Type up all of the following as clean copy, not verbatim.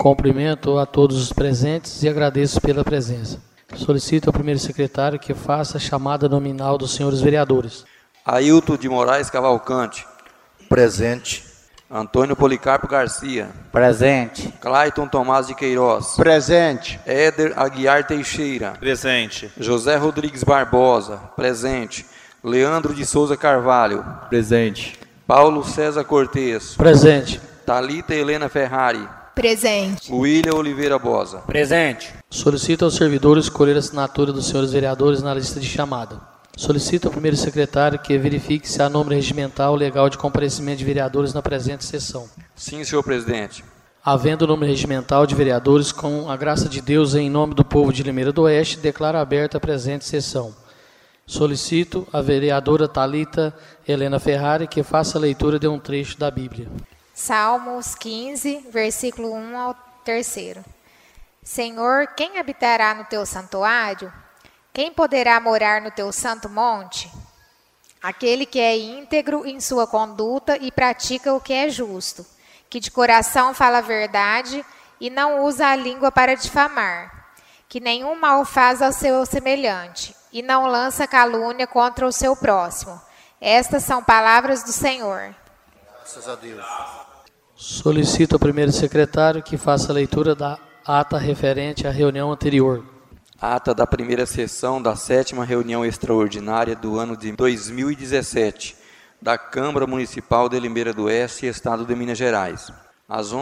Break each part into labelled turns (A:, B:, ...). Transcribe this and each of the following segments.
A: Cumprimento a todos os presentes e agradeço pela presença. Solicito ao primeiro secretário que faça a chamada nominal dos senhores vereadores.
B: Ailton de Moraes Cavalcante.
C: Presente.
B: Antônio Policarpo Garcia.
C: Presente.
B: Clayton Tomás de Queiroz.
C: Presente.
B: Éder Aguiar Teixeira.
D: Presente.
B: José Rodrigues Barbosa. Presente. Leandro de Souza Carvalho.
D: Presente.
B: Paulo César Cortes.
A: Presente.
B: Thalita Helena Ferrari.
E: Presente.
B: William Oliveira Bosa.
C: Presente.
A: Solicito aos servidores escolher a assinatura dos senhores vereadores na lista de chamada. Solicito ao primeiro secretário que verifique se há número regimental legal de comparecimento de vereadores na presente sessão.
B: Sim, senhor presidente.
A: Havendo número regimental de vereadores, com a graça de Deus, em nome do povo de Limeira do Oeste, declaro aberta a presente sessão. Solicito a vereadora Thalita Helena Ferrari que faça a leitura de um trecho da Bíblia.
E: Salmos 15, versículo 1 ao 3. Senhor, quem habitará no teu santuário? Quem poderá morar no teu santo monte? Aquele que é íntegro em sua conduta e pratica o que é justo, que de coração fala a verdade e não usa a língua para difamar, que nenhum mal faz ao seu semelhante e não lança calúnia contra o seu próximo. Estas são palavras do Senhor.
C: Graças a Deus.
A: Solicito ao primeiro secretário que faça a leitura da ata referente à reunião anterior.
B: Ata da primeira sessão da 7ª reunião extraordinária do ano de 2017 da Câmara Municipal de Limeira do Oeste, Estado de Minas Gerais. Às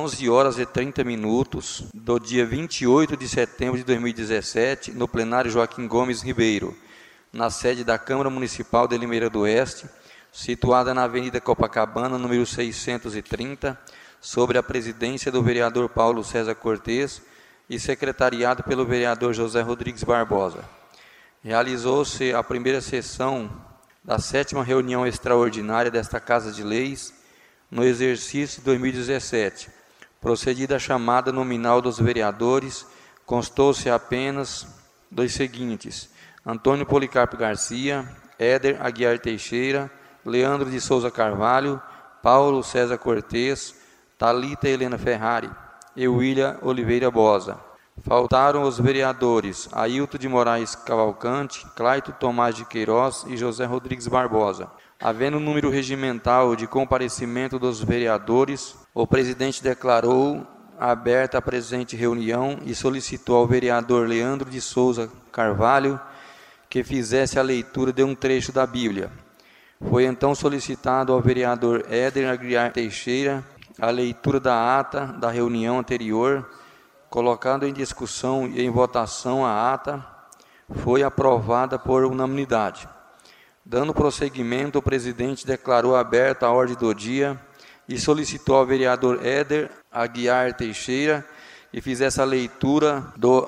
B: 11h30 do dia 28 de setembro de 2017, no plenário Joaquim Gomes Ribeiro, na sede da Câmara Municipal de Limeira do Oeste, situada na Avenida Copacabana, número 630, sobre a presidência do vereador Paulo César Cortes e secretariado pelo vereador José Rodrigues Barbosa. Realizou-se a primeira sessão da 7ª reunião extraordinária desta Casa de Leis, no exercício de 2017. Procedida a chamada nominal dos vereadores, constou-se apenas dos seguintes: Antônio Policarpo Garcia, Éder Aguiar Teixeira, Leandro de Souza Carvalho, Paulo César Cortes, Thalita Helena Ferrari e William Oliveira Bosa. Faltaram os vereadores Ailton de Moraes Cavalcante, Clayton Tomás de Queiroz e José Rodrigues Barbosa. Havendo número regimental de comparecimento dos vereadores, o presidente declarou aberta a presente reunião e solicitou ao vereador Leandro de Souza Carvalho que fizesse a leitura de um trecho da Bíblia. Foi então solicitado ao vereador Éder Aguiar Teixeira a leitura da ata da reunião anterior. Colocando em discussão e em votação a ata, foi aprovada por unanimidade. Dando prosseguimento, o presidente declarou aberta a ordem do dia e solicitou ao vereador Éder Aguiar Teixeira que fizesse a leitura da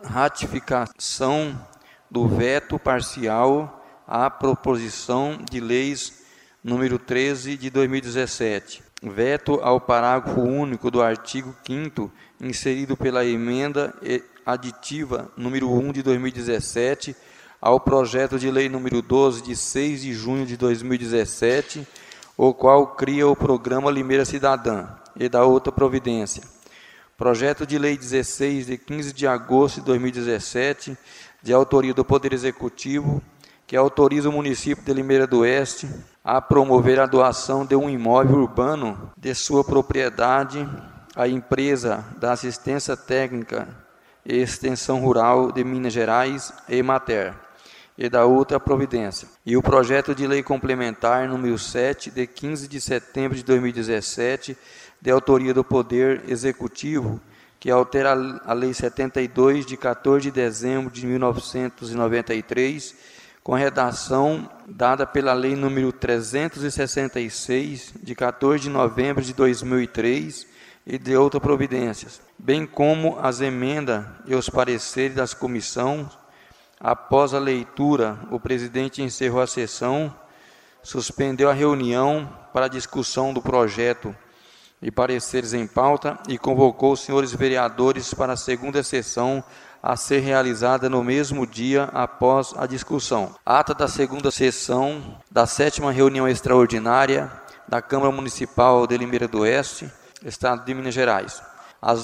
B: ratificação do veto parcial à proposição de leis número 13 de 2017. Veto ao parágrafo único do artigo 5º, inserido pela emenda aditiva número 1 de 2017, ao projeto de lei número 12, de 6 de junho de 2017, o qual cria o programa Limeira Cidadã, e da outra providência. Projeto de lei 16, de 15 de agosto de 2017, de autoria do Poder Executivo, que autoriza o município de Limeira do Oeste a promover a doação de um imóvel urbano de sua propriedade à empresa da Assistência Técnica e Extensão Rural de Minas Gerais, EMATER, e da outra providência. E o projeto de lei complementar número 7, de 15 de setembro de 2017, de autoria do Poder Executivo, que altera a Lei 72, de 14 de dezembro de 1993, com redação dada pela Lei número 366, de 14 de novembro de 2003, e de outras providências, bem como as emendas e os pareceres das comissões. Após a leitura, o presidente encerrou a sessão, suspendeu a reunião para a discussão do projeto e pareceres em pauta e convocou os senhores vereadores para a segunda sessão a ser realizada no mesmo dia após a discussão. Ata da segunda sessão da 7ª reunião extraordinária da Câmara Municipal de Limeira do Oeste, Estado de Minas Gerais. às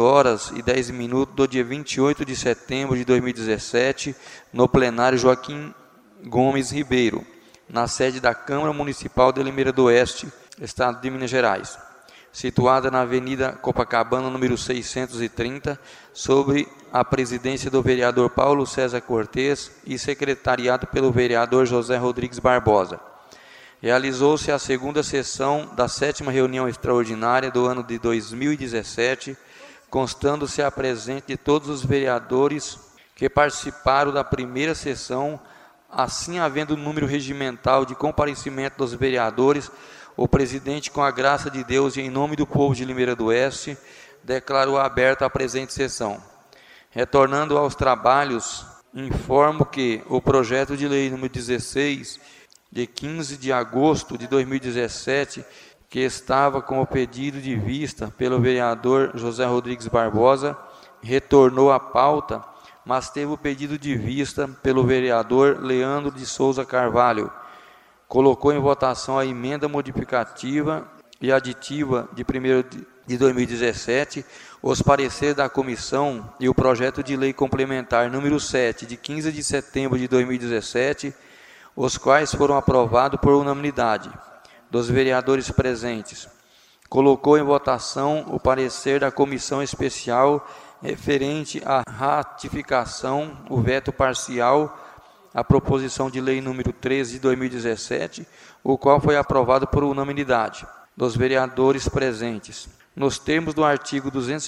B: 12h10 do dia 28 de setembro de 2017, no plenário Joaquim Gomes Ribeiro, na sede da Câmara Municipal de Limeira do Oeste, Estado de Minas Gerais, situada na Avenida Copacabana, número 630, sob a presidência do vereador Paulo César Cortes e secretariado pelo vereador José Rodrigues Barbosa. Realizou-se a segunda sessão da 7ª reunião extraordinária do ano de 2017, constando-se a presença de todos os vereadores que participaram da primeira sessão, assim havendo número regimental de comparecimento dos vereadores. O presidente, com a graça de Deus e em nome do povo de Limeira do Oeste, declarou aberta a presente sessão. Retornando aos trabalhos, informo que o projeto de lei número 16, de 15 de agosto de 2017, que estava com o pedido de vista pelo vereador José Rodrigues Barbosa, retornou à pauta, mas teve o pedido de vista pelo vereador Leandro de Souza Carvalho. Colocou em votação a emenda modificativa e aditiva de 1º de 2017, os pareceres da comissão e o projeto de lei complementar número 7, de 15 de setembro de 2017, os quais foram aprovados por unanimidade dos vereadores presentes. Colocou em votação o parecer da comissão especial referente à ratificação, o veto parcial, a proposição de lei número 13 de 2017, o qual foi aprovado por unanimidade dos vereadores presentes. Nos termos do artigo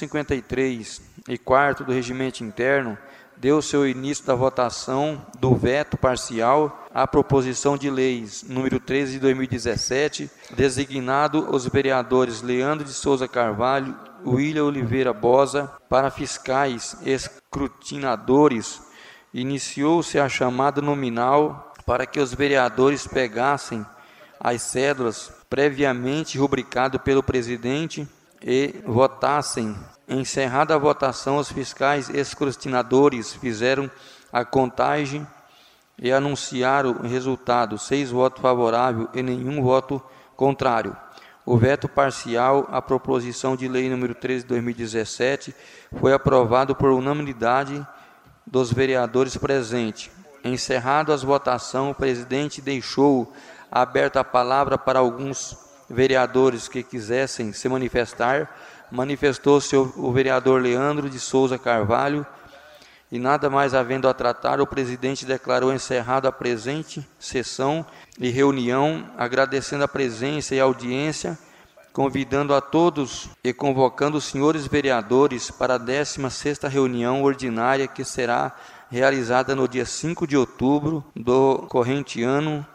B: 253 e 4º do Regimento Interno, deu seu início da votação do veto parcial à proposição de leis número 13 de 2017, designado os vereadores Leandro de Souza Carvalho, William Oliveira Bosa, para fiscais escrutinadores. Iniciou-se a chamada nominal para que os vereadores pegassem as cédulas previamente rubricado pelo presidente e votassem. Encerrada a votação, os fiscais escrutinadores fizeram a contagem e anunciaram o resultado: 6 votos favoráveis e nenhum voto contrário. O veto parcial à proposição de lei número 13 de 2017 foi aprovado por unanimidade dos vereadores presentes. Encerrada a votação, o presidente deixou aberta a palavra para alguns vereadores que quisessem se manifestar. Manifestou-se o vereador Leandro de Souza Carvalho e, nada mais havendo a tratar, o presidente declarou encerrada a presente sessão e reunião, agradecendo a presença e a audiência, convidando a todos e convocando os senhores vereadores para a 16ª reunião ordinária, que será realizada no dia 5 de outubro do corrente ano,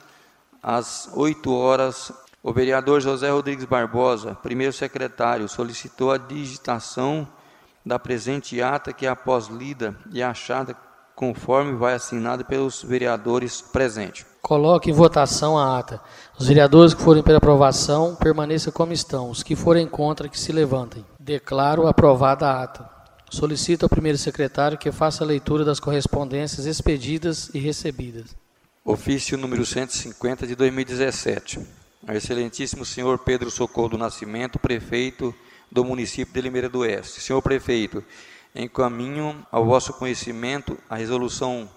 B: às 8 horas. O vereador José Rodrigues Barbosa, primeiro secretário, solicitou a digitação da presente ata, que após lida e achada conforme vai assinada pelos vereadores presentes.
A: Coloque em votação a ata. Os vereadores que forem pela aprovação, permaneçam como estão. Os que forem contra, que se levantem. Declaro aprovada a ata. Solicito ao primeiro secretário que faça a leitura das correspondências expedidas e recebidas.
B: Ofício número 150 de 2017. Ao excelentíssimo senhor Pedro Socorro do Nascimento, prefeito do município de Limeira do Oeste. Senhor prefeito, encaminho ao vosso conhecimento a resolução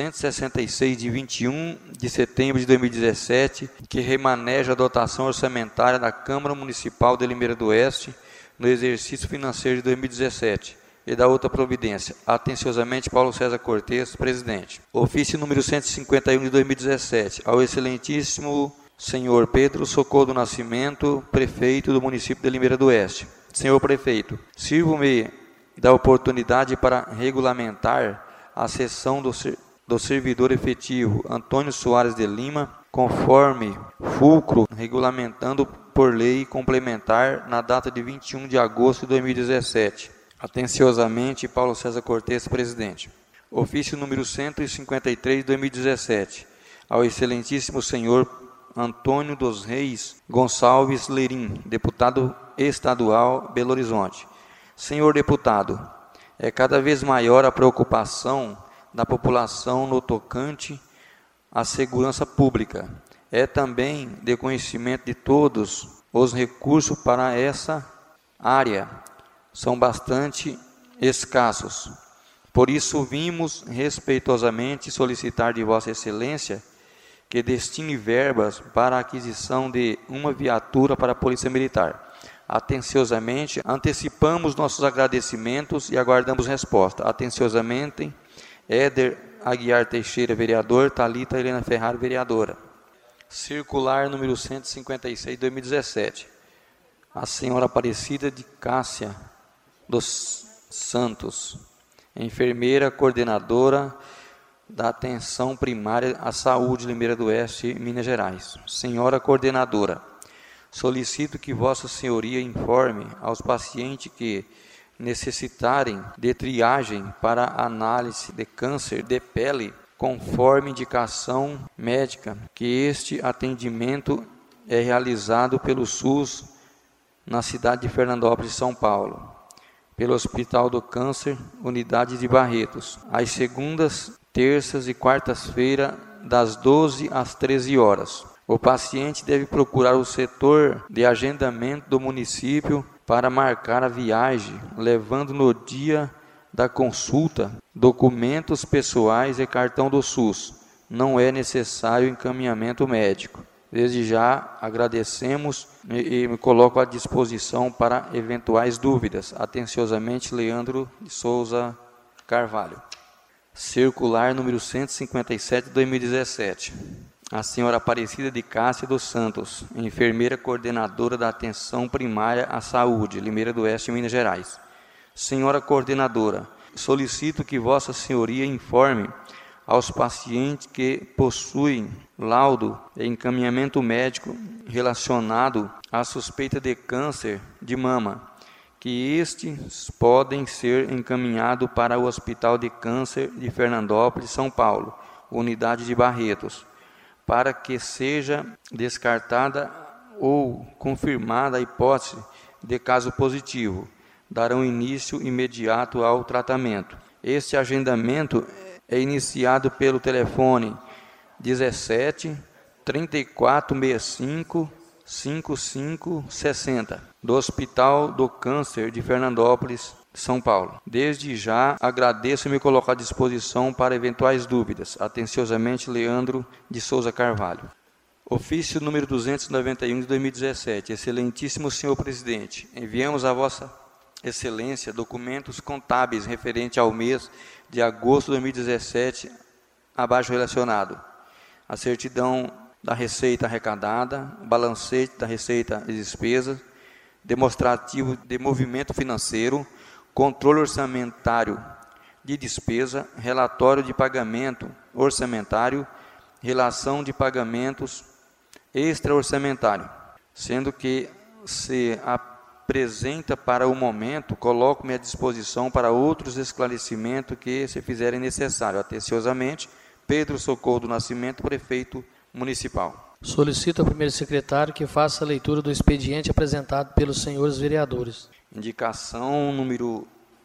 B: 166 de 21 de setembro de 2017, que remaneja a dotação orçamentária da Câmara Municipal de Limeira do Oeste no exercício financeiro de 2017 e da outra providência. Atenciosamente, Paulo César Cortes, presidente. Ofício número 151 de 2017, ao excelentíssimo senhor Pedro Socorro do Nascimento, prefeito do município de Limeira do Oeste. Senhor prefeito, sirvo-me da oportunidade para regulamentar a cessão do servidor efetivo Antônio Soares de Lima, conforme fulcro regulamentando por lei complementar na data de 21 de agosto de 2017. Atenciosamente, Paulo César Cortes, presidente. Ofício número 153 de 2017, ao excelentíssimo senhor Antônio dos Reis Gonçalves Lerim, deputado estadual, Belo Horizonte. Senhor deputado, é cada vez maior a preocupação da população no tocante à segurança pública. É também de conhecimento de todos os recursos para essa área são bastante escassos. Por isso vimos respeitosamente solicitar de Vossa Excelência que destine verbas para a aquisição de uma viatura para a Polícia Militar. Atenciosamente, antecipamos nossos agradecimentos e aguardamos resposta. Atenciosamente, Éder Aguiar Teixeira, vereador, Thalita Helena Ferrari, vereadora. Circular número 156, 2017. A senhora Aparecida de Cássia dos Santos, enfermeira coordenadora da Atenção Primária à Saúde, Limeira do Oeste, Minas Gerais. Senhora coordenadora, solicito que Vossa Senhoria informe aos pacientes que necessitarem de triagem para análise de câncer de pele, conforme indicação médica, que este atendimento é realizado pelo SUS na cidade de Fernandópolis, São Paulo, pelo Hospital do Câncer, Unidade de Barretos, às segundas, terças e quartas-feiras, das 12 às 13 horas. O paciente deve procurar o setor de agendamento do município para marcar a viagem, levando no dia da consulta documentos pessoais e cartão do SUS. Não é necessário encaminhamento médico. Desde já agradecemos e me coloco à disposição para eventuais dúvidas. Atenciosamente, Leandro de Souza Carvalho. Circular número 157, 2017. A senhora Aparecida de Cássia dos Santos, enfermeira coordenadora da Atenção Primária à Saúde, Limeira do Oeste, Minas Gerais. Senhora coordenadora, solicito que Vossa Senhoria informe aos pacientes que possuem laudo e encaminhamento médico relacionado à suspeita de câncer de mama, que estes podem ser encaminhados para o Hospital de Câncer de Fernandópolis, São Paulo, Unidade de Barretos, para que seja descartada ou confirmada a hipótese de caso positivo. Darão início imediato ao tratamento. Este agendamento é iniciado pelo telefone 17 3465 5560 do Hospital do Câncer de Fernandópolis, São Paulo. Desde já agradeço e me coloco à disposição para eventuais dúvidas. Atenciosamente, Leandro de Souza Carvalho. Ofício número 291 de 2017. Excelentíssimo senhor presidente, enviamos a Vossa Excelência documentos contábeis referente ao mês de agosto de 2017, abaixo relacionado: a certidão da receita arrecadada, balancete da receita e despesas, demonstrativo de movimento financeiro, controle orçamentário de despesa, relatório de pagamento orçamentário, relação de pagamentos extra-orçamentário, sendo que se apresenta para o momento, coloco-me à disposição para outros esclarecimentos que se fizerem necessário. Atenciosamente, Pedro Socorro do Nascimento, prefeito municipal.
A: Solicito ao primeiro secretário que faça a leitura do expediente apresentado pelos senhores vereadores.
B: Indicação número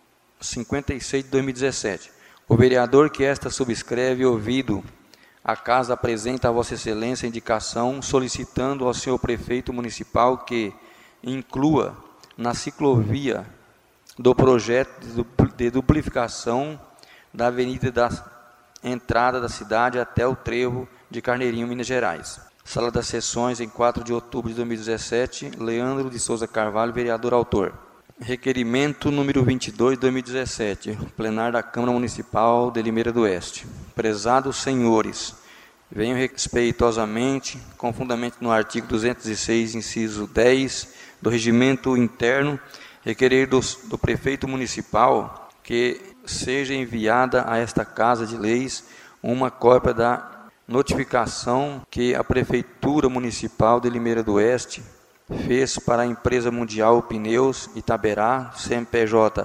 B: 56 de 2017. O vereador que esta subscreve, ouvido a casa, apresenta a Vossa Excelência a indicação solicitando ao senhor prefeito municipal que inclua na ciclovia do projeto de duplicação da avenida da entrada da cidade até o trevo de Carneirinho, Minas Gerais. Sala das Sessões, em 4 de outubro de 2017, Leandro de Souza Carvalho, vereador autor. Requerimento número 22 de 2017, plenário da Câmara Municipal de Limeira do Oeste. Prezados senhores, venho respeitosamente, com fundamento no artigo 206, inciso 10 do Regimento Interno, requerer do prefeito municipal que seja enviada a esta Casa de Leis uma cópia da notificação que a Prefeitura Municipal de Limeira do Oeste fez para a empresa Mundial Pneus Itaberá, CMPJ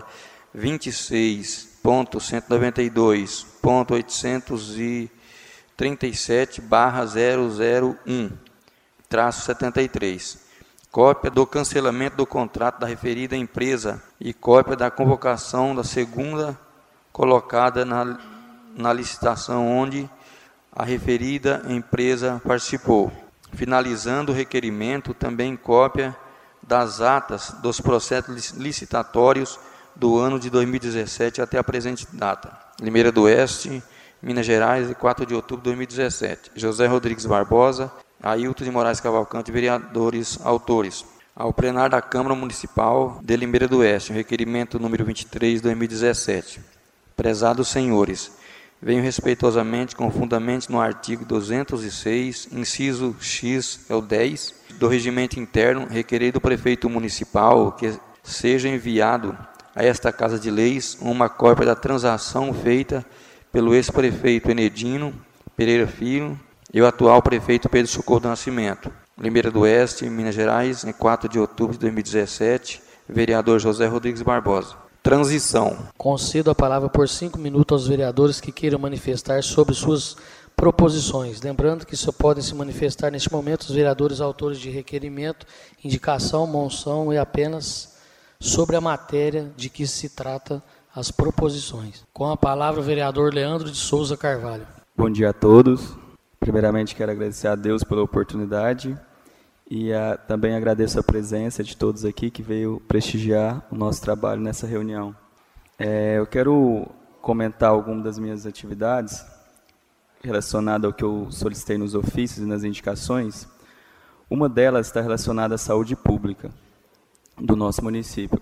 B: 26.837/001-73. Cópia do cancelamento do contrato da referida empresa e cópia da convocação da segunda colocada na licitação onde a referida empresa participou. Finalizando o requerimento, também cópia das atas dos processos licitatórios do ano de 2017 até a presente data. Limeira do Oeste, Minas Gerais, 4 de outubro de 2017. José Rodrigues Barbosa, Ailton de Moraes Cavalcante, vereadores autores. Ao plenário da Câmara Municipal de Limeira do Oeste, requerimento número 23 de 2017. Prezados senhores, venho respeitosamente, com fundamento no artigo 206, inciso X, é o 10, do regimento interno, requerer do prefeito municipal que seja enviado a esta Casa de Leis uma cópia da transação feita pelo ex-prefeito Enedino Pereira Filho e o atual prefeito Pedro Socorro do Nascimento. Limeira do Oeste, Minas Gerais, em 4 de outubro de 2017, vereador José Rodrigues Barbosa. Transição.
A: Concedo a palavra por 5 minutos aos vereadores que queiram manifestar sobre suas proposições. Lembrando que só podem se manifestar neste momento os vereadores autores de requerimento, indicação, moção e apenas sobre a matéria de que se trata as proposições. Com a palavra o vereador Leandro de Souza Carvalho.
D: Bom dia a todos. Primeiramente quero agradecer a Deus pela oportunidade e também agradeço a presença de todos aqui que veio prestigiar o nosso trabalho nessa reunião. Eu quero comentar algumas das minhas atividades relacionadas ao que eu solicitei nos ofícios e nas indicações. Uma delas está relacionada à saúde pública do nosso município.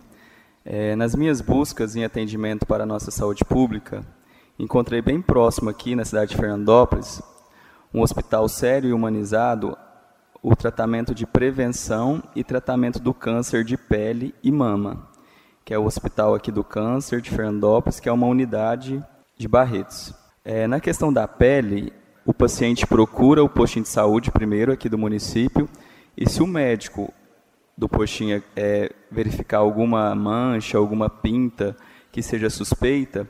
D: Nas minhas buscas em atendimento para a nossa saúde pública, encontrei bem próximo aqui na cidade de Fernandópolis um hospital sério e humanizado, o tratamento de prevenção e tratamento do câncer de pele e mama, que é o Hospital aqui do Câncer de Fernandópolis, que é uma unidade de Barretos. Na questão da pele, o paciente procura o postinho de saúde primeiro aqui do município, e se o médico do postinho verificar alguma mancha, alguma pinta que seja suspeita,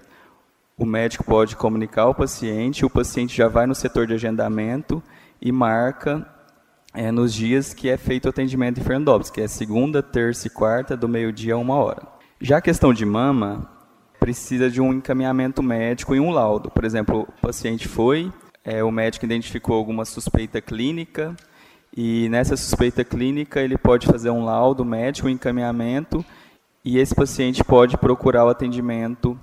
D: o médico pode comunicar ao paciente, o paciente já vai no setor de agendamento e marca nos dias que é feito o atendimento em Fernandópolis, que é segunda, terça e quarta, do meio-dia a 1h. Já a questão de mama, precisa de um encaminhamento médico e um laudo. Por exemplo, o paciente foi, o médico identificou alguma suspeita clínica, e nessa suspeita clínica ele pode fazer um laudo médico, um encaminhamento, e esse paciente pode procurar o atendimento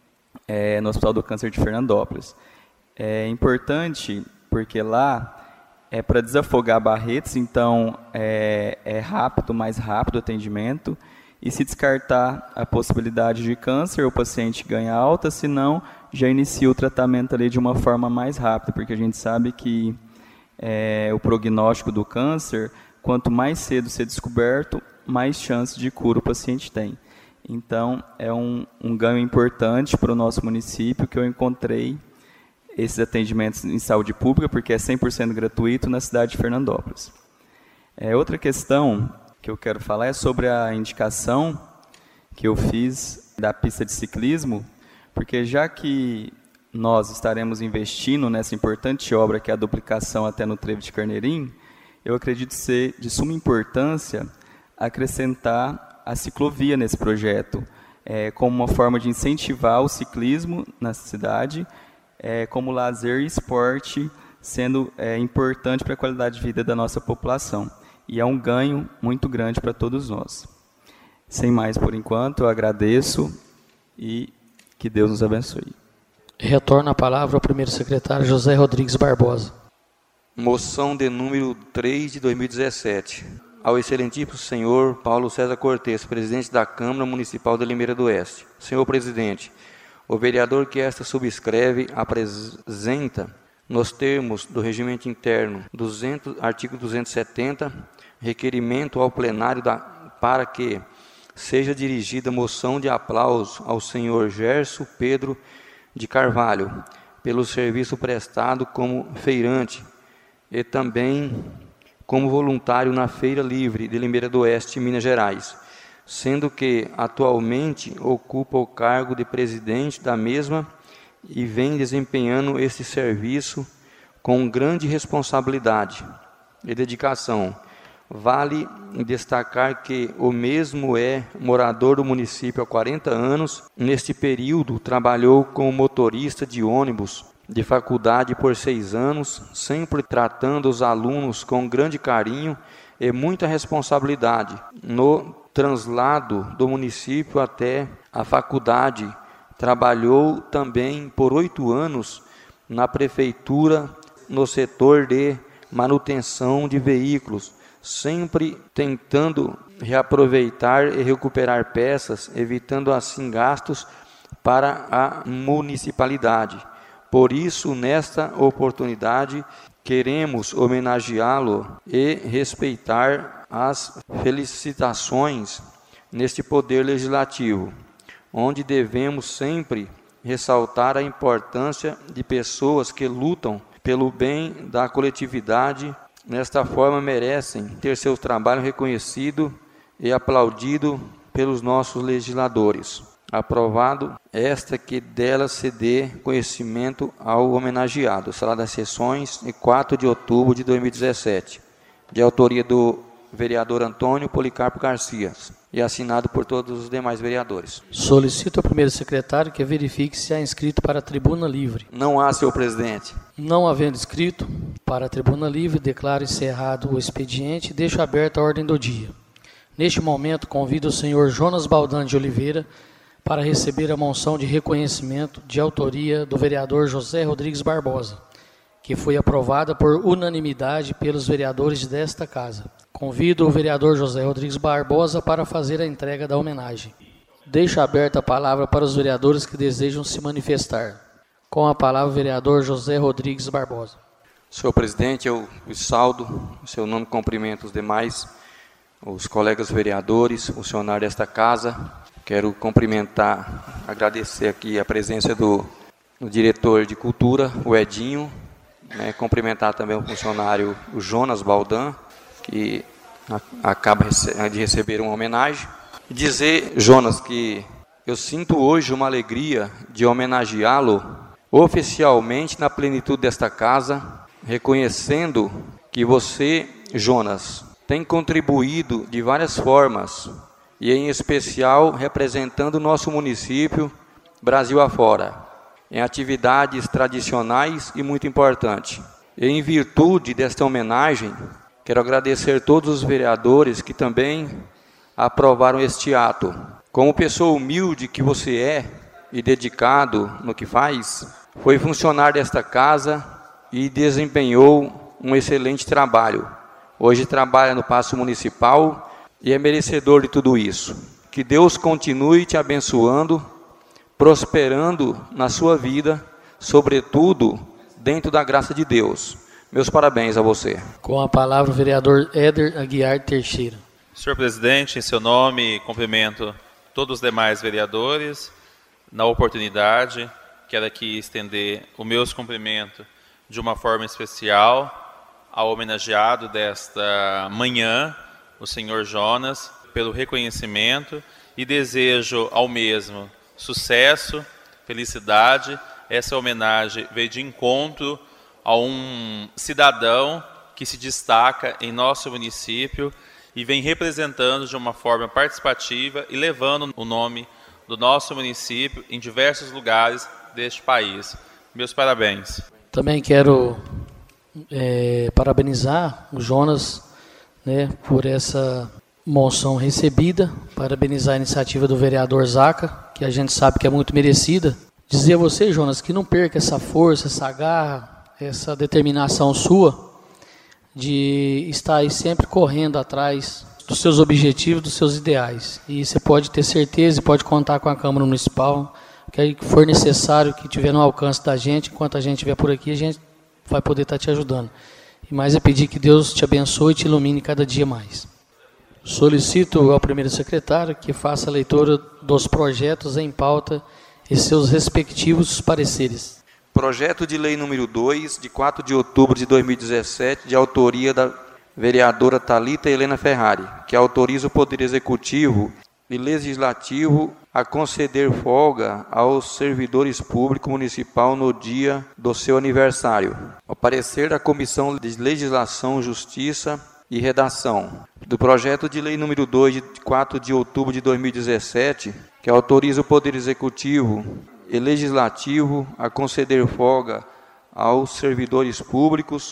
D: no Hospital do Câncer de Fernandópolis. É importante porque lá é para desafogar Barretos, então é rápido, mais rápido o atendimento, e se descartar a possibilidade de câncer, o paciente ganha alta, senão já inicia o tratamento ali de uma forma mais rápida, porque a gente sabe que o prognóstico do câncer, quanto mais cedo ser descoberto, mais chance de cura o paciente tem. Então, é um ganho importante para o nosso município que eu encontrei esses atendimentos em saúde pública, porque é 100% gratuito na cidade de Fernandópolis. Outra questão que eu quero falar é sobre a indicação que eu fiz da pista de ciclismo, porque já que nós estaremos investindo nessa importante obra que é a duplicação até no Trevo de Carneirim, eu acredito ser de suma importância acrescentar a ciclovia nesse projeto, como uma forma de incentivar o ciclismo na cidade, como lazer e esporte, sendo importante para a qualidade de vida da nossa população. E é um ganho muito grande para todos nós. Sem mais por enquanto, eu agradeço e que Deus nos abençoe.
A: Retorno a palavra ao primeiro secretário José Rodrigues Barbosa.
B: Moção de número 3 de 2017. Ao excelentíssimo senhor Paulo César Cortes, presidente da Câmara Municipal de Limeira do Oeste. Senhor presidente, o vereador que esta subscreve apresenta, nos termos do regimento interno, artigo 270, requerimento ao plenário para que seja dirigida moção de aplauso ao senhor Gerson Pedro de Carvalho, pelo serviço prestado como feirante e também como voluntário na Feira Livre de Limeira do Oeste, Minas Gerais, sendo que atualmente ocupa o cargo de presidente da mesma e vem desempenhando esse serviço com grande responsabilidade e dedicação. Vale destacar que o mesmo é morador do município há 40 anos. Neste período, trabalhou como motorista de ônibus de faculdade por 6 anos, sempre tratando os alunos com grande carinho e muita responsabilidade no translado do município até a faculdade. Trabalhou também por 8 anos na prefeitura no setor de manutenção de veículos, sempre tentando reaproveitar e recuperar peças, evitando assim gastos para a municipalidade. Por isso, nesta oportunidade, queremos homenageá-lo e respeitar as felicitações neste poder legislativo, onde devemos sempre ressaltar a importância de pessoas que lutam pelo bem da coletividade. Nesta forma, merecem ter seu trabalho reconhecido e aplaudido pelos nossos legisladores. Aprovado esta que dela se dê conhecimento ao homenageado. Sala das Sessões, em 4 de outubro de 2017. De autoria do vereador Antônio Policarpo Garcia e assinado por todos os demais vereadores.
A: Solicito ao primeiro secretário que verifique se há inscrito para a tribuna livre.
B: Não há, senhor presidente.
A: Não havendo inscrito para a tribuna livre, declaro encerrado o expediente e deixo aberta a ordem do dia. Neste momento, convido o senhor Jonas Baldan de Oliveira para receber a moção de reconhecimento de autoria do vereador José Rodrigues Barbosa, que foi aprovada por unanimidade pelos vereadores desta casa. Convido o vereador José Rodrigues Barbosa para fazer a entrega da homenagem. Deixo aberta a palavra para os vereadores que desejam se manifestar. Com a palavra, o vereador José Rodrigues Barbosa.
B: Senhor presidente, eu os saudo, em seu nome cumprimento os demais, os colegas vereadores, o funcionário desta casa. Quero cumprimentar, agradecer aqui a presença do diretor de cultura, o Edinho, cumprimentar também o funcionário, o Jonas Baldan, que acaba de receber uma homenagem. E dizer, Jonas, que eu sinto hoje uma alegria de homenageá-lo oficialmente na plenitude desta casa, reconhecendo que você, Jonas, tem contribuído de várias formas, e em especial representando o nosso município, Brasil afora, em atividades tradicionais e muito importantes. E em virtude desta homenagem, quero agradecer todos os vereadores que também aprovaram este ato. Como pessoa humilde que você é e dedicado no que faz, foi funcionário desta casa e desempenhou um excelente trabalho. Hoje trabalha no Paço Municipal e é merecedor de tudo isso. Que Deus continue te abençoando, prosperando na sua vida, sobretudo dentro da graça de Deus. Meus parabéns a você.
A: Com a palavra, o vereador Éder Aguiar Teixeira.
F: Senhor presidente, em seu nome, cumprimento todos os demais vereadores. Na oportunidade, quero aqui estender o meu cumprimento de uma forma especial ao homenageado desta manhã, o senhor Jonas, pelo reconhecimento, e desejo ao mesmo sucesso, felicidade. Essa homenagem veio de encontro a um cidadão que se destaca em nosso município e vem representando de uma forma participativa e levando o nome do nosso município em diversos lugares deste país. Meus parabéns.
A: Também quero parabenizar o Jonas, por essa moção recebida, parabenizar a iniciativa do vereador Zaca, que a gente sabe que é muito merecida. Dizer a você, Jonas, que não perca essa força, essa garra, essa determinação sua de estar aí sempre correndo atrás dos seus objetivos, dos seus ideais. E você pode ter certeza e pode contar com a Câmara Municipal, que aí que for necessário, que tiver no alcance da gente, enquanto a gente estiver por aqui, a gente vai poder estar te ajudando. E mais é pedir que Deus te abençoe e te ilumine cada dia mais. Solicito ao primeiro secretário que faça a leitura dos projetos em pauta e seus respectivos pareceres.
B: Projeto de lei número 2, de 4 de outubro de 2017, de autoria da vereadora Thalita Helena Ferrari, que autoriza o Poder Executivo e Legislativo a conceder folga aos servidores públicos municipais no dia do seu aniversário. Ao parecer da Comissão de Legislação, Justiça e Redação, do projeto de lei número 2, de 4 de outubro de 2017, que autoriza o Poder Executivo e Legislativo a conceder folga aos servidores públicos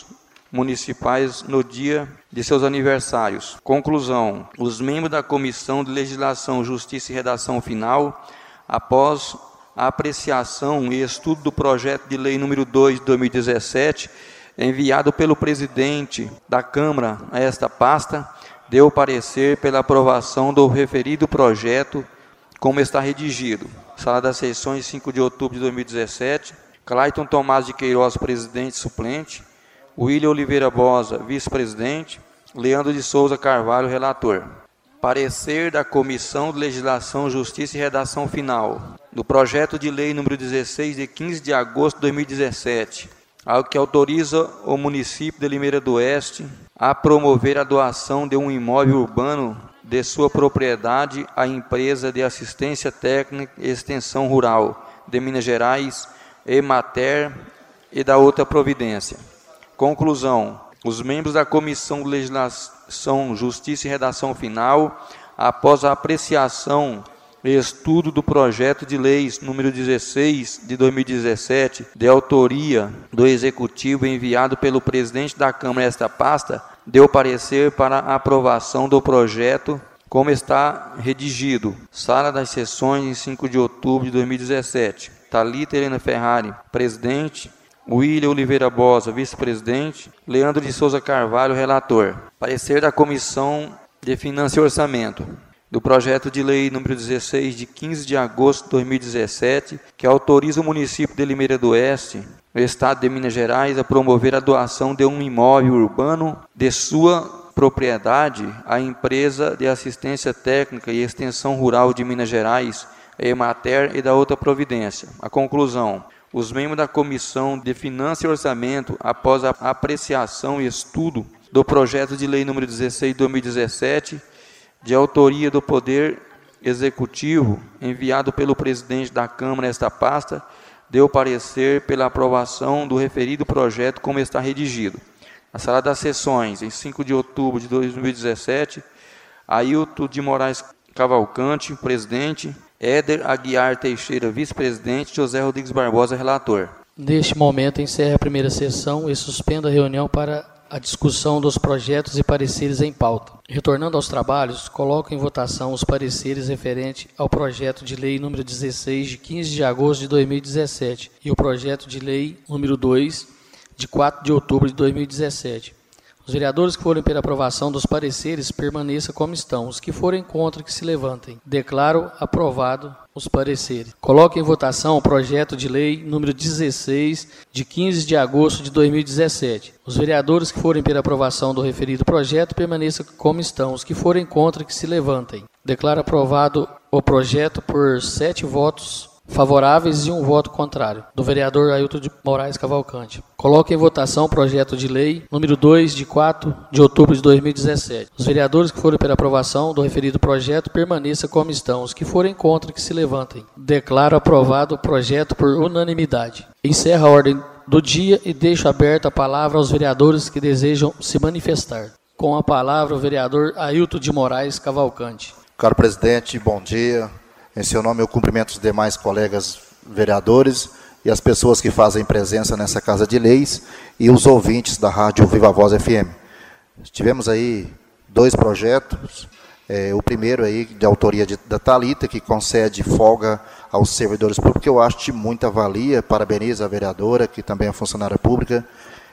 B: municipais no dia de seus aniversários. Conclusão: os membros da Comissão de Legislação, Justiça e Redação Final, após a apreciação e estudo do projeto de lei número 2 de 2017, enviado pelo presidente da Câmara a esta pasta, deu parecer pela aprovação do referido projeto como está redigido. Sala das Sessões, 5 de outubro de 2017, Clayton Tomás de Queiroz, presidente suplente, William Oliveira Bosa, vice-presidente, Leandro de Souza Carvalho, relator. Parecer da Comissão de Legislação, Justiça e Redação Final do projeto de lei número 16, de 15 de agosto de 2017, ao que autoriza o município de Limeira do Oeste a promover a doação de um imóvel urbano de sua propriedade à empresa de assistência técnica e extensão rural de Minas Gerais, Emater, e da outra providência. Conclusão: os membros da Comissão de Legislação, Justiça e Redação Final, após a apreciação e estudo do projeto de leis número 16 de 2017, de autoria do Executivo, enviado pelo presidente da Câmara a esta pasta, deu parecer para a aprovação do projeto como está redigido. Sala das Sessões, em 5 de outubro de 2017. Thalita Helena Ferrari, presidente. William Oliveira Bosa, vice-presidente. Leandro de Souza Carvalho, relator. Parecer da Comissão de Finanças e Orçamento do projeto de lei número 16, de 15 de agosto de 2017, que autoriza o município de Limeira do Oeste, no estado de Minas Gerais, a promover a doação de um imóvel urbano de sua propriedade à empresa de assistência técnica e extensão rural de Minas Gerais, Emater, e da outra providência. A conclusão: os membros da Comissão de Finanças e Orçamento, após a apreciação e estudo do projeto de lei número 16 de 2017, de autoria do Poder Executivo, enviado pelo presidente da Câmara a esta pasta, deu parecer pela aprovação do referido projeto como está redigido. Na Sala das Sessões, em 5 de outubro de 2017, Ailton de Moraes Cavalcante, presidente, Éder Aguiar Teixeira, vice-presidente, José Rodrigues Barbosa, relator.
A: Neste momento, encerra a primeira sessão e suspenda a reunião para a discussão dos projetos e pareceres em pauta. Retornando aos trabalhos, coloco em votação os pareceres referentes ao projeto de lei número 16, de 15 de agosto de 2017, e o projeto de lei número 2, de 4 de outubro de 2017. Os vereadores que forem pela aprovação dos pareceres permaneçam como estão. Os que forem contra, que se levantem. Declaro aprovado os pareceres. Coloco em votação o projeto de lei número 16, de 15 de agosto de 2017. Os vereadores que forem pela aprovação do referido projeto permaneçam como estão. Os que forem contra, que se levantem. Declaro aprovado o projeto por 7 votos favoráveis e 1 voto contrário, do vereador Ailton de Moraes Cavalcante. Coloco em votação o projeto de lei número 2, de 4 de outubro de 2017. Os vereadores que forem pela aprovação do referido projeto permaneçam como estão. Os que forem contra, que se levantem. Declaro aprovado o projeto por unanimidade. Encerro a ordem do dia e deixo aberta a palavra aos vereadores que desejam se manifestar. Com a palavra, o vereador Ailton de Moraes Cavalcante.
C: Caro presidente, bom dia. Em seu nome, eu cumprimento os demais colegas vereadores e as pessoas que fazem presença nessa Casa de Leis e os ouvintes da Rádio Viva Voz FM. Tivemos aí 2 projetos. O primeiro aí de autoria da Thalita, que concede folga aos servidores públicos, que eu acho de muita valia. Parabenizo a vereadora, que também é funcionária pública,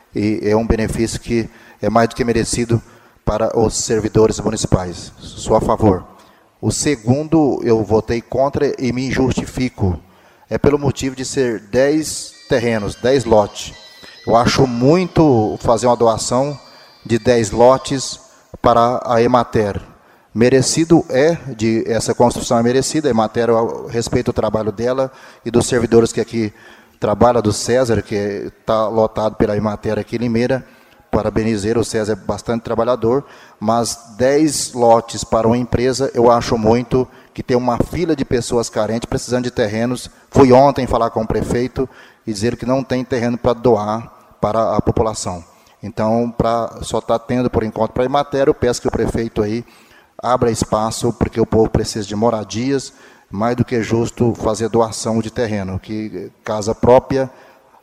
C: e é um benefício que é mais do que merecido para os servidores municipais. Sou a favor. O segundo, eu votei contra e me justifico. É pelo motivo de ser 10 terrenos, 10 lotes. Eu acho muito fazer uma doação de 10 lotes para a Emater. Merecido essa construção é merecida. A Emater, eu respeito o trabalho dela e dos servidores que aqui trabalham, do César, que está lotado pela Emater aqui em Limeira. Parabenizar, o César é bastante trabalhador, mas 10 lotes para uma empresa, eu acho muito, que tem uma fila de pessoas carentes, precisando de terrenos. Fui ontem falar com o prefeito e dizer que não tem terreno para doar para a população. Então, só está tendo, por enquanto, para a Emater, eu peço que o prefeito aí abra espaço, porque o povo precisa de moradias, mais do que justo fazer doação de terreno, que casa própria,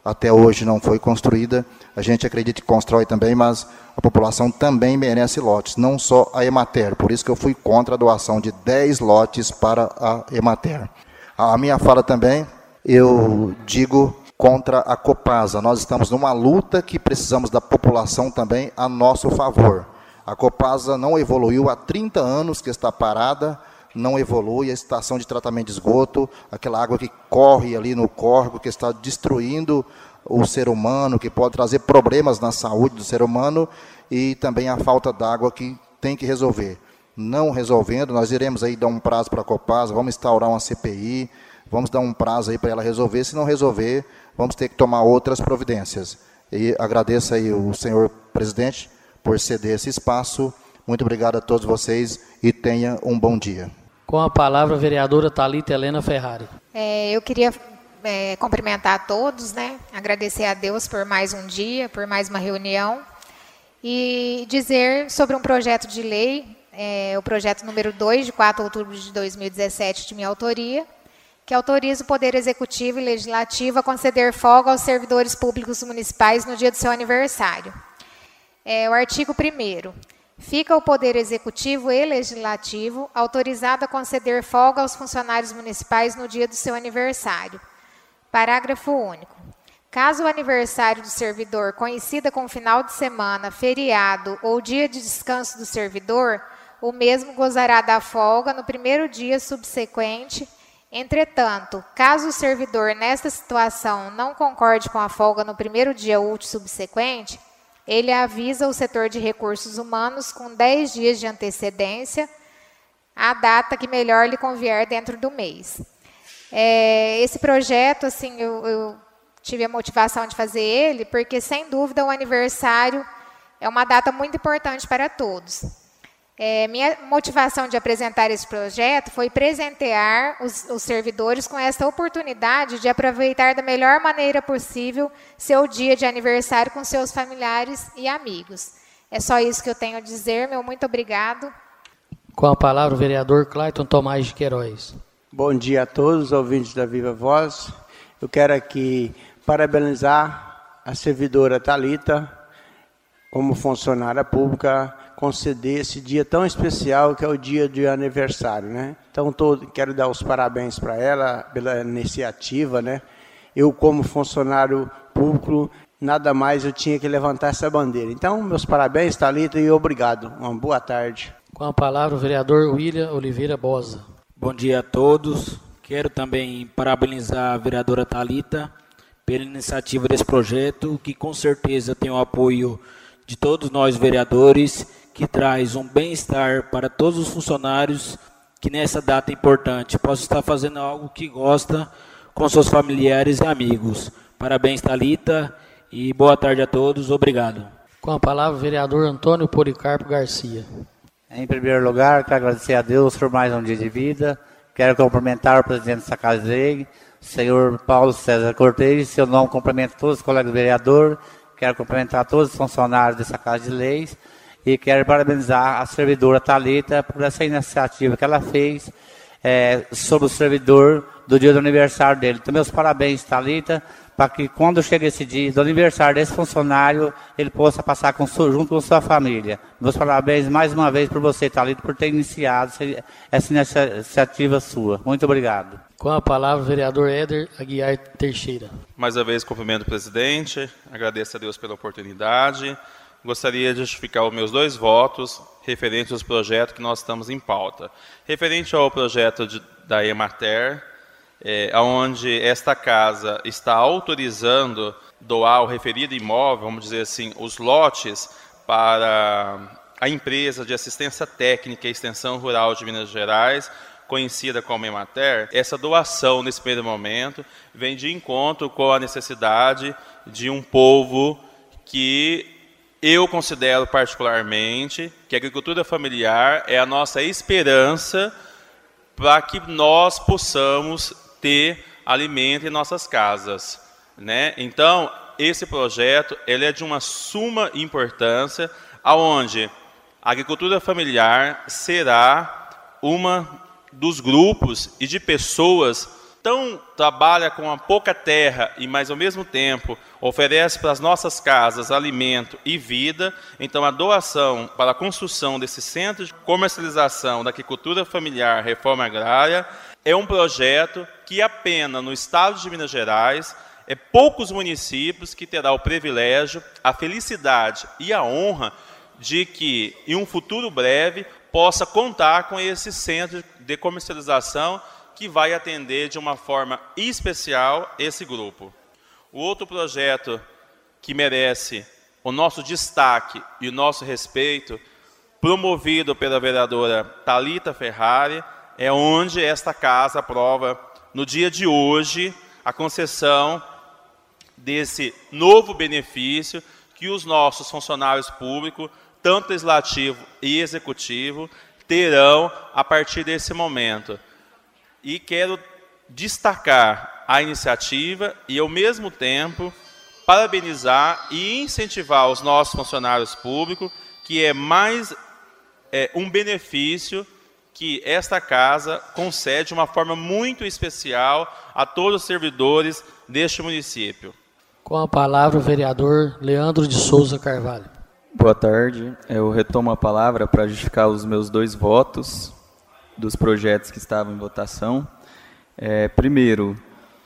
C: até hoje não foi construída. A gente acredita que constrói também, mas a população também merece lotes, não só a Emater. Por isso que eu fui contra a doação de 10 lotes para a Emater. A minha fala também, eu digo contra a Copasa. Nós estamos numa luta que precisamos da população também a nosso favor. A Copasa não evoluiu há 30 anos que está parada, não evolui, a estação de tratamento de esgoto, aquela água que corre ali no córrego, que está destruindo o ser humano, que pode trazer problemas na saúde do ser humano, e também a falta d'água que tem que resolver. Não resolvendo, nós iremos aí dar um prazo para a Copasa, vamos instaurar uma CPI, vamos dar um prazo aí para ela resolver. Se não resolver, vamos ter que tomar outras providências. E agradeço aí o senhor presidente por ceder esse espaço. Muito obrigado a todos vocês e tenha um bom dia.
A: Com a palavra, a vereadora Thalita Helena Ferrari.
E: Eu queria cumprimentar a todos, né? Agradecer a Deus por mais um dia, por mais uma reunião, e dizer sobre um projeto de lei, o projeto número 2, de 4 de outubro de 2017, de minha autoria, que autoriza o Poder Executivo e Legislativo a conceder folga aos servidores públicos municipais no dia do seu aniversário. O artigo 1º. Fica o Poder Executivo e Legislativo autorizado a conceder folga aos funcionários municipais no dia do seu aniversário. Parágrafo único. Caso o aniversário do servidor coincida com final de semana, feriado ou dia de descanso do servidor, o mesmo gozará da folga no primeiro dia subsequente. Entretanto, caso o servidor nesta situação não concorde com a folga no primeiro dia útil subsequente, ele avisa o setor de recursos humanos com 10 dias de antecedência a data que melhor lhe convier dentro do mês. Esse projeto, assim, eu tive a motivação de fazer ele porque, sem dúvida, o aniversário é uma data muito importante para todos. Minha motivação de apresentar esse projeto foi presentear os servidores com esta oportunidade de aproveitar da melhor maneira possível seu dia de aniversário com seus familiares e amigos. É só isso que eu tenho a dizer. Meu muito obrigado.
A: Com a palavra, o vereador Clayton Tomás de Queiroz.
G: Bom dia a todos os ouvintes da Viva Voz. Eu quero aqui parabenizar a servidora Thalita, como funcionária pública, conceder esse dia tão especial que é o dia de aniversário, né? Então, quero dar os parabéns para ela pela iniciativa, né? Eu, como funcionário público, nada mais eu tinha que levantar essa bandeira. Então, meus parabéns, Thalita, e obrigado. Uma boa tarde.
A: Com a palavra, o vereador William Oliveira Bosa.
H: Bom dia a todos. Quero também parabenizar a vereadora Thalita pela iniciativa desse projeto, que com certeza tem o apoio de todos nós vereadores, que traz um bem-estar para todos os funcionários que nessa data importante possam estar fazendo algo que gosta com seus familiares e amigos. Parabéns, Thalita, e boa tarde a todos. Obrigado.
A: Com a palavra, o vereador Antônio Policarpo Garcia.
I: Em primeiro lugar, quero agradecer a Deus por mais um dia de vida. Quero cumprimentar o presidente dessa Casa de Lei, o senhor Paulo César Cortez. Em seu nome, cumprimento todos os colegas vereadores. Quero cumprimentar todos os funcionários dessa Casa de Leis e quero parabenizar a servidora Thalita por essa iniciativa que ela fez sobre o servidor do dia do aniversário dele. Então, meus parabéns, Thalita, para que quando chegue esse dia do aniversário desse funcionário, ele possa passar junto com sua família. Meus parabéns mais uma vez por você, Thalita, por ter iniciado essa iniciativa sua. Muito obrigado.
A: Com a palavra, o vereador Éder Aguiar Teixeira.
F: Mais uma vez, cumprimento o presidente, agradeço a Deus pela oportunidade. Gostaria de justificar os meus 2 votos referentes aos projetos que nós estamos em pauta. Referente ao projeto da Emater, onde esta casa está autorizando doar o referido imóvel, vamos dizer assim, os lotes para a empresa de assistência técnica e extensão rural de Minas Gerais, conhecida como Emater. Essa doação, nesse primeiro momento, vem de encontro com a necessidade de um povo que eu considero particularmente que a agricultura familiar é a nossa esperança para que nós possamos ter alimento em nossas casas, né? Então, esse projeto ele é de uma suma importância, aonde a agricultura familiar será uma dos grupos e de pessoas trabalha com a pouca terra e, mas ao mesmo tempo, oferece para as nossas casas alimento e vida, então a doação para a construção desse centro de comercialização da agricultura familiar, reforma agrária, é um projeto que apenas no estado de Minas Gerais, poucos municípios que terá o privilégio, a felicidade e a honra de que, em um futuro breve, possa contar com esse centro de comercialização que vai atender de uma forma especial esse grupo. O outro projeto que merece o nosso destaque e o nosso respeito, promovido pela vereadora Thalita Ferrari, é onde esta casa aprova, no dia de hoje, a concessão desse novo benefício que os nossos funcionários públicos, tanto legislativo e executivo, terão a partir desse momento. E quero destacar a iniciativa e, ao mesmo tempo, parabenizar e incentivar os nossos funcionários públicos, que é mais um benefício que esta casa concede de uma forma muito especial a todos os servidores deste município.
A: Com a palavra, o vereador Leandro de Souza Carvalho.
D: Boa tarde. Eu retomo a palavra para justificar os meus 2 votos dos projetos que estavam em votação. Primeiro,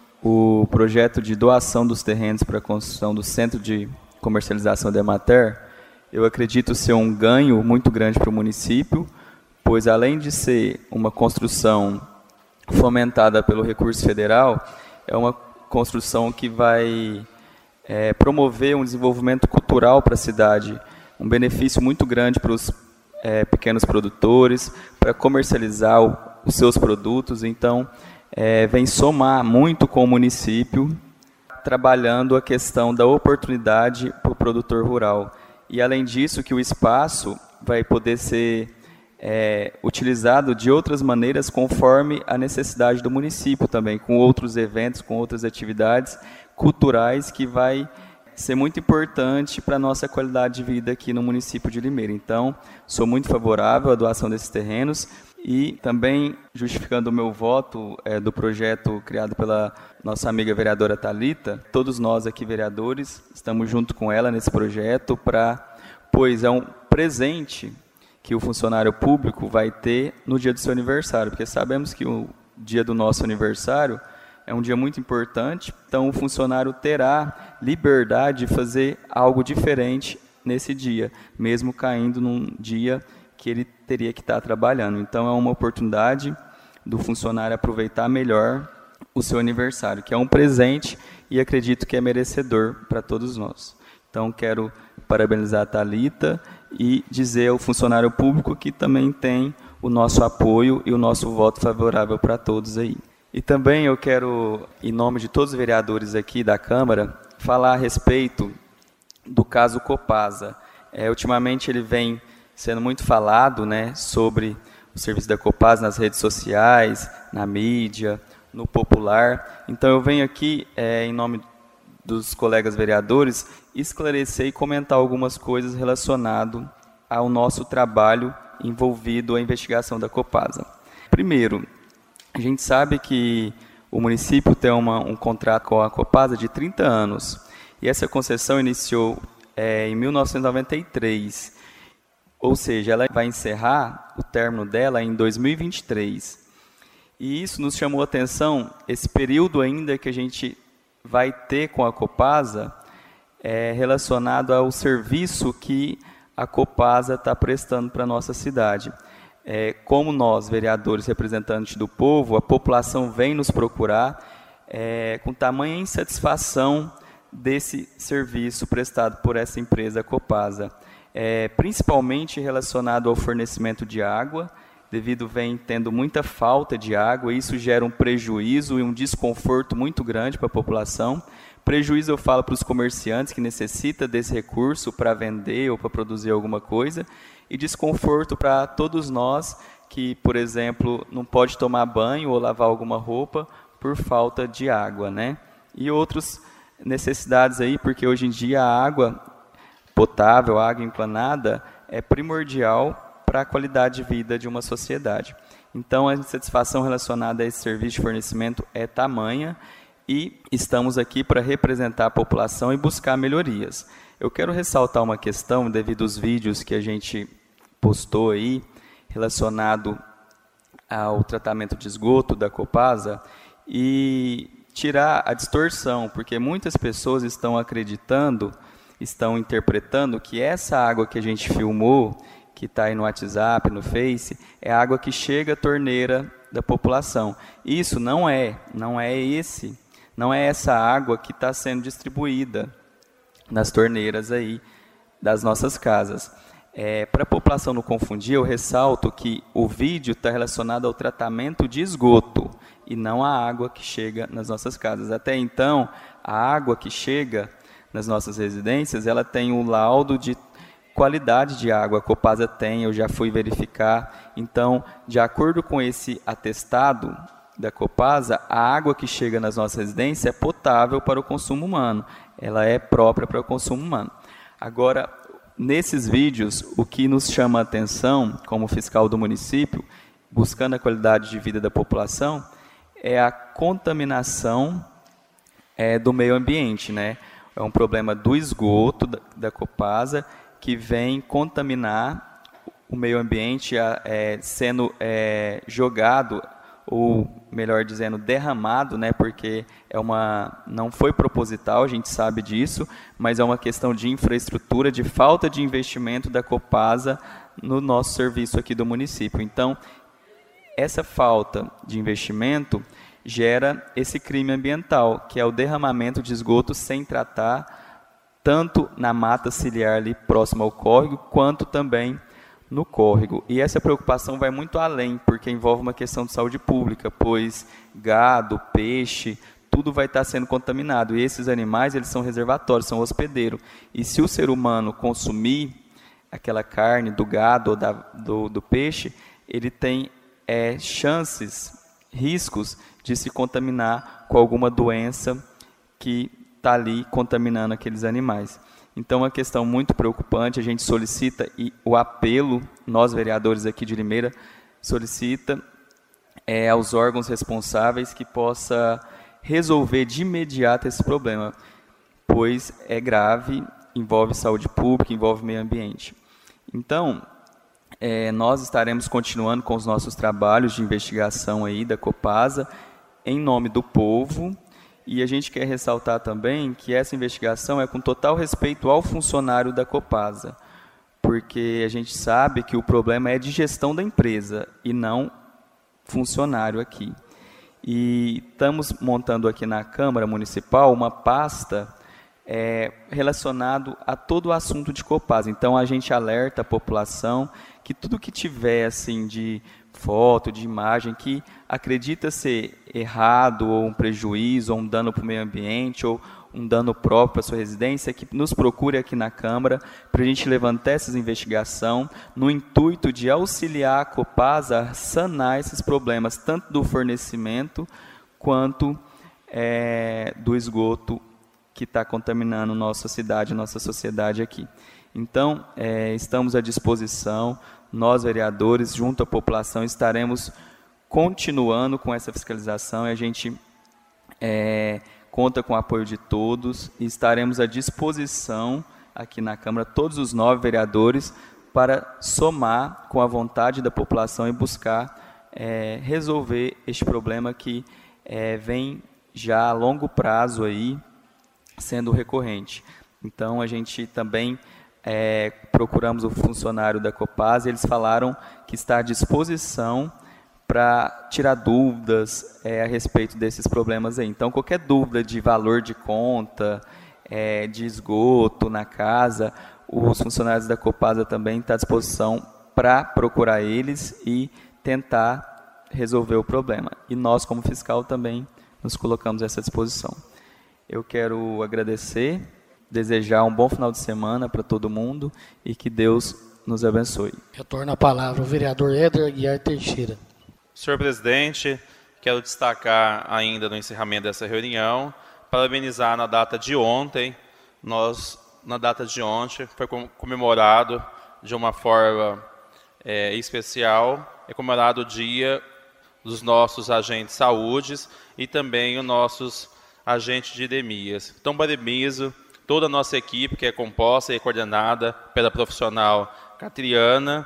D: o projeto de doação dos terrenos para a construção do Centro de Comercialização da Emater, eu acredito ser um ganho muito grande para o município, pois além de ser uma construção fomentada pelo recurso federal, é uma construção que vai promover um desenvolvimento cultural para a cidade, um benefício muito grande para os pequenos produtores, para comercializar os seus produtos. Então, vem somar muito com o município, trabalhando a questão da oportunidade para o produtor rural. E, além disso, que o espaço vai poder ser utilizado de outras maneiras conforme a necessidade do município também, com outros eventos, com outras atividades culturais que vai ser muito importante para a nossa qualidade de vida aqui no município de Limeira. Então, sou muito favorável à doação desses terrenos e também justificando o meu voto do projeto criado pela nossa amiga vereadora Thalita. Todos nós aqui, vereadores, estamos junto com ela nesse projeto, pois é um presente que o funcionário público vai ter no dia do seu aniversário, porque sabemos que o dia do nosso aniversário é um dia muito importante, então o funcionário terá liberdade de fazer algo diferente nesse dia, mesmo caindo num dia que ele teria que estar trabalhando. Então é uma oportunidade do funcionário aproveitar melhor o seu aniversário, que é um presente e acredito que é merecedor para todos nós. Então quero parabenizar a Thalita e dizer ao funcionário público que também tem o nosso apoio e o nosso voto favorável para todos aí. E também eu quero, em nome de todos os vereadores aqui da Câmara, falar a respeito do caso Copasa. Ultimamente ele vem sendo muito falado, né, sobre o serviço da Copasa nas redes sociais, na mídia, no popular. Então eu venho aqui, em nome dos colegas vereadores, esclarecer e comentar algumas coisas relacionadas ao nosso trabalho envolvido à investigação da Copasa. Primeiro, a gente sabe que o município tem um contrato com a Copasa de 30 anos, e essa concessão iniciou em 1993, ou seja, ela vai encerrar o término dela em 2023. E isso nos chamou a atenção, esse período ainda que a gente vai ter com a Copasa, relacionado ao serviço que a Copasa está prestando para a nossa cidade. Como nós, vereadores, representantes do povo, a população vem nos procurar com tamanha insatisfação desse serviço prestado por essa empresa Copasa, principalmente relacionado ao fornecimento de água, devido vem tendo muita falta de água, e isso gera um prejuízo e um desconforto muito grande para a população. Prejuízo eu falo para os comerciantes que necessitam desse recurso para vender ou para produzir alguma coisa, e desconforto para todos nós que, por exemplo, não pode tomar banho ou lavar alguma roupa por falta de água, né? E outras necessidades aí, porque hoje em dia a água potável, a água emplanada, é primordial para a qualidade de vida de uma sociedade. Então, a insatisfação relacionada a esse serviço de fornecimento é tamanha e estamos aqui para representar a população e buscar melhorias. Eu quero ressaltar uma questão, devido aos vídeos que a gente postou aí, relacionado ao tratamento de esgoto da Copasa, e tirar a distorção, porque muitas pessoas estão acreditando, estão interpretando que essa água que a gente filmou, que está aí no WhatsApp, no Face, é a água que chega à torneira da população. Isso não é essa água que está sendo distribuída nas torneiras aí das nossas casas. Para a população não confundir, eu ressalto que o vídeo está relacionado ao tratamento de esgoto e não à água que chega nas nossas casas. Até então, a água que chega nas nossas residências, ela tem um laudo de qualidade de água. A Copasa tem, eu já fui verificar. Então, de acordo com esse atestado da Copasa, a água que chega nas nossas residências é potável para o consumo humano. Ela é própria para o consumo humano. Agora, nesses vídeos, o que nos chama a atenção, como fiscal do município, buscando a qualidade de vida da população, é a contaminação do meio ambiente, né? É um problema do esgoto da Copasa que vem contaminar o meio ambiente, sendo jogado, ou melhor dizendo, derramado, né? Porque não foi proposital, a gente sabe disso, mas é uma questão de infraestrutura, de falta de investimento da Copasa no nosso serviço aqui do município. Então, essa falta de investimento gera esse crime ambiental, que é o derramamento de esgoto sem tratar, tanto na mata ciliar ali próximo ao córrego, quanto também no córrego. E essa preocupação vai muito além, porque envolve uma questão de saúde pública, pois gado, peixe, tudo vai estar sendo contaminado. E esses animais, eles são reservatórios, são hospedeiros. E se o ser humano consumir aquela carne do gado ou do peixe, ele tem riscos de se contaminar com alguma doença que está ali contaminando aqueles animais. Então, é uma questão muito preocupante. A gente solicita, e o apelo, nós vereadores aqui de Limeira, solicita aos órgãos responsáveis que possa resolver de imediato esse problema, pois é grave, envolve saúde pública, envolve meio ambiente. Então, nós estaremos continuando com os nossos trabalhos de investigação aí da Copasa, em nome do povo, e a gente quer ressaltar também que essa investigação é com total respeito ao funcionário da Copasa, porque a gente sabe que o problema é de gestão da empresa e não funcionário aqui. E estamos montando aqui na Câmara Municipal uma pasta relacionado a todo o assunto de Copasa. Então, a gente alerta a população que tudo que tiver assim de foto, de imagem, que acredita ser errado, ou um prejuízo, ou um dano para o meio ambiente, ou um dano próprio para a sua residência, que nos procure aqui na Câmara, para a gente levantar essas investigações, no intuito de auxiliar a Copasa a sanar esses problemas, tanto do fornecimento, quanto do esgoto que está contaminando nossa cidade, nossa sociedade aqui. Então, estamos à disposição, nós vereadores, junto à população, estaremos continuando com essa fiscalização, e a gente conta com o apoio de todos, e estaremos à disposição aqui na Câmara, todos os 9 vereadores, para somar com a vontade da população e buscar resolver este problema que vem já a longo prazo aí, sendo recorrente. Então, a gente também procuramos o funcionário da Copasa, e eles falaram que está à disposição para tirar dúvidas a respeito desses problemas aí. Então, qualquer dúvida de valor de conta, de esgoto na casa, os funcionários da Copasa também estão à disposição para procurar eles e tentar resolver o problema. E nós, como fiscal, também nos colocamos a essa disposição. Eu quero agradecer, desejar um bom final de semana para todo mundo e que Deus nos abençoe.
A: Retorno a palavra ao vereador Éder Aguiar Teixeira.
F: Senhor presidente, quero destacar ainda no encerramento dessa reunião, parabenizar na data de ontem, foi comemorado de uma forma especial é comemorado o dia dos nossos agentes de saúde e também os nossos agentes de endemias. Então, parabenizo toda a nossa equipe, que é composta e coordenada pela profissional Catriana,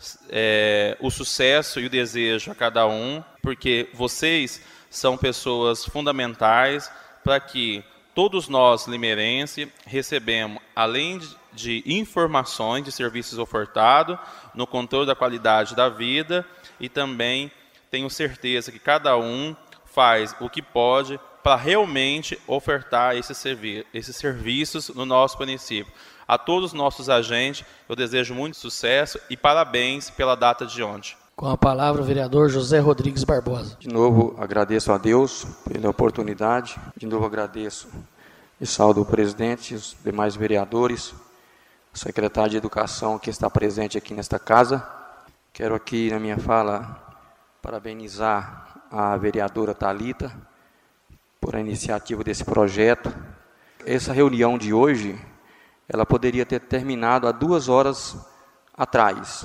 F: o sucesso e o desejo a cada um, porque vocês são pessoas fundamentais para que todos nós, limeirenses, recebemos, além de informações de serviços ofertados, no controle da qualidade da vida, e também tenho certeza que cada um faz o que pode para realmente ofertar esses serviços no nosso município. A todos os nossos agentes, eu desejo muito sucesso e parabéns pela data de ontem.
A: Com a palavra, o vereador José Rodrigues Barbosa.
B: De novo, agradeço a Deus pela oportunidade. De novo, agradeço e saúdo o presidente, os demais vereadores, o secretário de Educação que está presente aqui nesta casa. Quero aqui, na minha fala, parabenizar a vereadora Thalita por a iniciativa desse projeto. Essa reunião de hoje, ela poderia ter terminado há 2 horas atrás,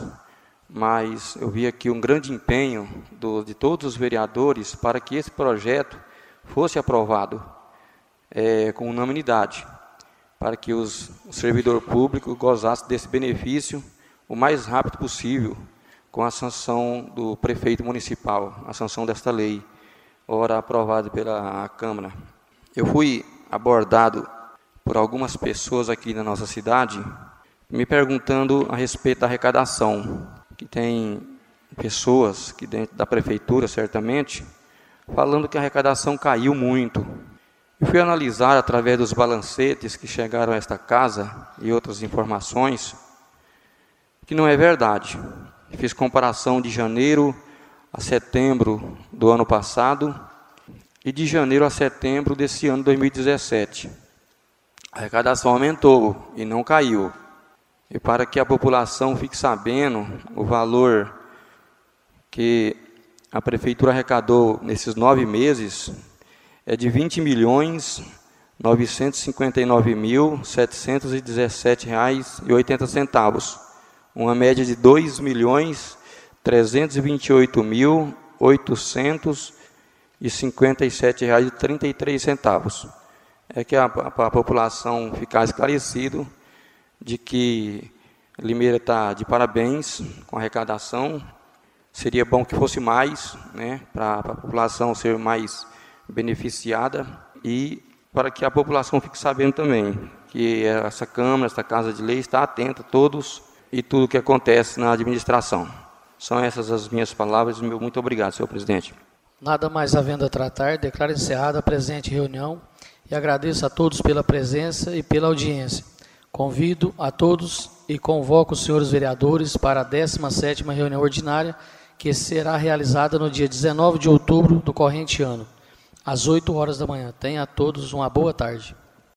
B: mas eu vi aqui um grande empenho de todos os vereadores para que esse projeto fosse aprovado com unanimidade, para que o servidor público gozasse desse benefício o mais rápido possível, com a sanção do prefeito municipal, a sanção desta lei, ora aprovada pela Câmara. Eu fui abordado por algumas pessoas aqui na nossa cidade, me perguntando a respeito da arrecadação, que tem pessoas que dentro da prefeitura, certamente, falando que a arrecadação caiu muito. Eu fui analisar através dos balancetes que chegaram a esta casa e outras informações, que não é verdade. Fiz comparação de janeiro a setembro do ano passado e de janeiro a setembro desse ano 2017. A arrecadação aumentou e não caiu. E para que a população fique sabendo, o valor que a prefeitura arrecadou nesses 9 meses é de R$ 20.959.717,80, uma média de R$ 2.328.857,33. É que a população ficar esclarecido de que Limeira está de parabéns com a arrecadação. Seria bom que fosse mais, né, para a população ser mais beneficiada e para que a população fique sabendo também que essa Câmara, essa Casa de Lei está atenta a todos e tudo que acontece na administração. São essas as minhas palavras. Muito obrigado, senhor presidente.
A: Nada mais havendo a tratar, declaro encerrada a presente reunião e agradeço a todos pela presença e pela audiência. Convido a todos e convoco os senhores vereadores para a 17ª reunião ordinária, que será realizada no dia 19 de outubro do corrente ano, às 8 horas da manhã. Tenha a todos uma boa tarde.